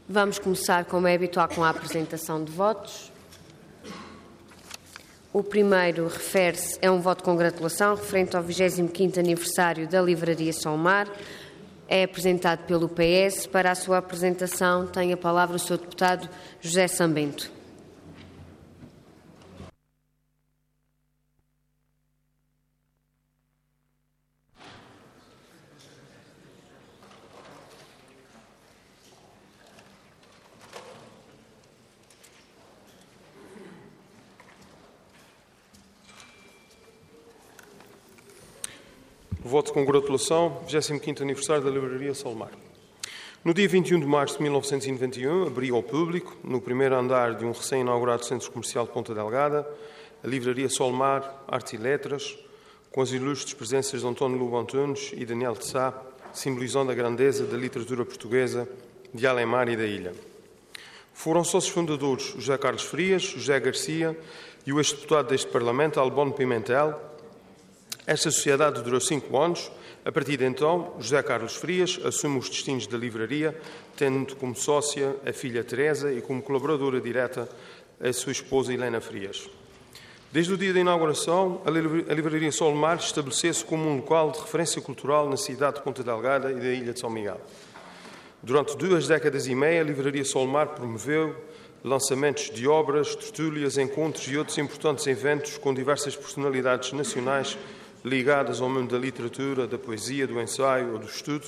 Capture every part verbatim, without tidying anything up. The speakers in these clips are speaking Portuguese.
Vamos começar, como é habitual, com a apresentação de votos. O primeiro refere-se, é um voto de congratulação referente ao vigésimo quinto aniversário da Livraria Solmar. É apresentado pelo P S. Para a sua apresentação tem a palavra o senhor deputado José Sambento. Voto de congratulação, vigésimo quinto aniversário da Livraria Solmar. No dia vinte e um de março de mil novecentos e noventa e um, abriu ao público, no primeiro andar de um recém-inaugurado centro comercial de Ponta Delgada, a Livraria Solmar, Artes e Letras, com as ilustres presenças de António Lobo Antunes e Daniel de Sá, simbolizando a grandeza da literatura portuguesa de Além-Mar e da ilha. Foram sócios fundadores José Carlos Frias, José Garcia e o ex-deputado deste Parlamento, Albano Pimentel. Esta sociedade durou cinco anos. A partir de então, José Carlos Frias assume os destinos da livraria, tendo como sócia a filha Teresa e como colaboradora direta a sua esposa Helena Frias. Desde o dia da inauguração, a Livraria Solmar estabeleceu-se como um local de referência cultural na cidade de Ponta Delgada e da ilha de São Miguel. Durante duas décadas e meia, a Livraria Solmar promoveu lançamentos de obras, tertúlias, encontros e outros importantes eventos com diversas personalidades nacionais ligadas ao mundo da literatura, da poesia, do ensaio ou do estudo,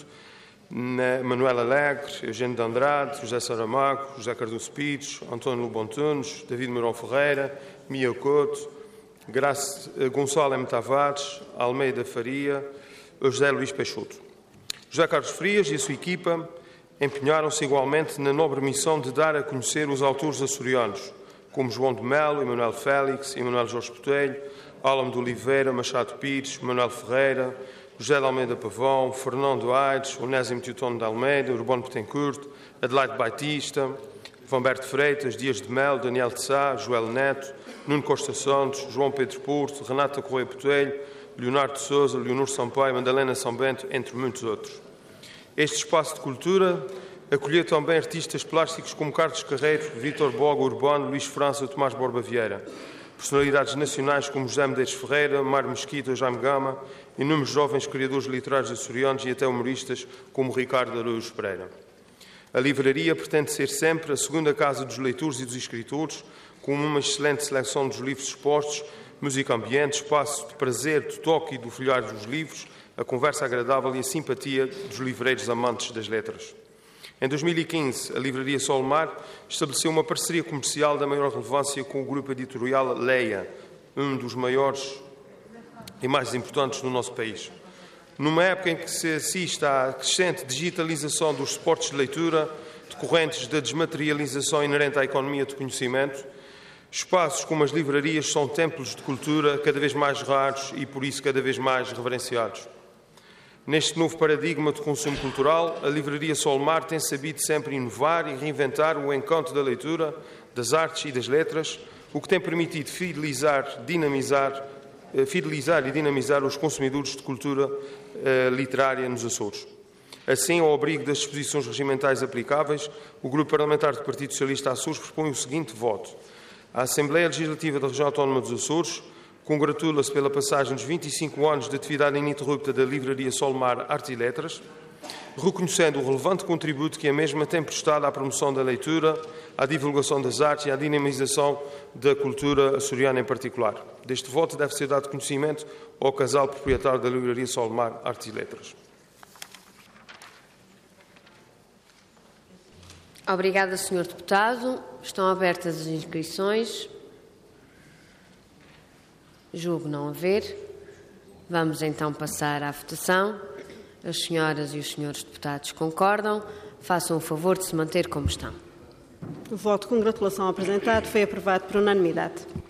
Manuel Alegre, Eugênio de Andrade, José Saramago, José Cardoso Pires, António Lobo Antunes, David Mourão Ferreira, Mia Couto, Graça, Gonçalo M. Tavares, Almeida Faria, José Luís Peixoto. José Carlos Frias e a sua equipa empenharam-se igualmente na nobre missão de dar a conhecer os autores açorianos, como João de Melo, Emanuel Félix, Emanuel Jorge Botelho, Álamo de Oliveira, Machado Pires, Manuel Ferreira, José de Almeida Pavão, Fernando Aires, Onésimo Teotono de Almeida, Urbano Betancourt, Adelaide Batista, Vamberto Freitas, Dias de Melo, Daniel de Sá, Joel Neto, Nuno Costa Santos, João Pedro Porto, Renata Correia Botelho, Leonardo de Sousa, Leonor Sampaio, Madalena São Bento, entre muitos outros. Este espaço de cultura acolheu também artistas plásticos como Carlos Carreiro, Vítor Boga Urbano, Luís França, Tomás Borba Vieira. Personalidades nacionais como José Medeiros Ferreira, Mário Mesquita, Jaime Gama, inúmeros jovens criadores literários açorianos e até humoristas como Ricardo Araújo Pereira. A livraria pretende ser sempre a segunda casa dos leitores e dos escritores, com uma excelente seleção dos livros expostos, música ambiente, espaço de prazer, de toque e do folhear dos livros, a conversa agradável e a simpatia dos livreiros amantes das letras. Em dois mil e quinze, a Livraria Solmar estabeleceu uma parceria comercial da maior relevância com o grupo editorial Leia, um dos maiores e mais importantes do nosso país. Numa época em que se assiste à crescente digitalização dos suportes de leitura, decorrentes da desmaterialização inerente à economia de conhecimento, espaços como as livrarias são templos de cultura cada vez mais raros e, por isso, cada vez mais reverenciados. Neste novo paradigma de consumo cultural, a Livraria Solmar tem sabido sempre inovar e reinventar o encanto da leitura, das artes e das letras, o que tem permitido fidelizar, dinamizar, fidelizar e dinamizar os consumidores de cultura uh, literária nos Açores. Assim, ao abrigo das disposições regimentais aplicáveis, o Grupo Parlamentar do Partido Socialista Açores propõe o seguinte voto. A Assembleia Legislativa da Região Autónoma dos Açores congratula-se pela passagem dos vinte e cinco anos de atividade ininterrupta da Livraria Solmar Artes e Letras, reconhecendo o relevante contributo que a mesma tem prestado à promoção da leitura, à divulgação das artes e à dinamização da cultura açoriana em particular. Deste voto deve ser dado conhecimento ao casal proprietário da Livraria Solmar Artes e Letras. Obrigada, senhor Deputado. Estão abertas as inscrições. Julgo não haver. Vamos então passar à votação. As senhoras e os senhores deputados concordam. Façam o favor de se manter como estão. O voto de congratulação apresentado foi aprovado por unanimidade.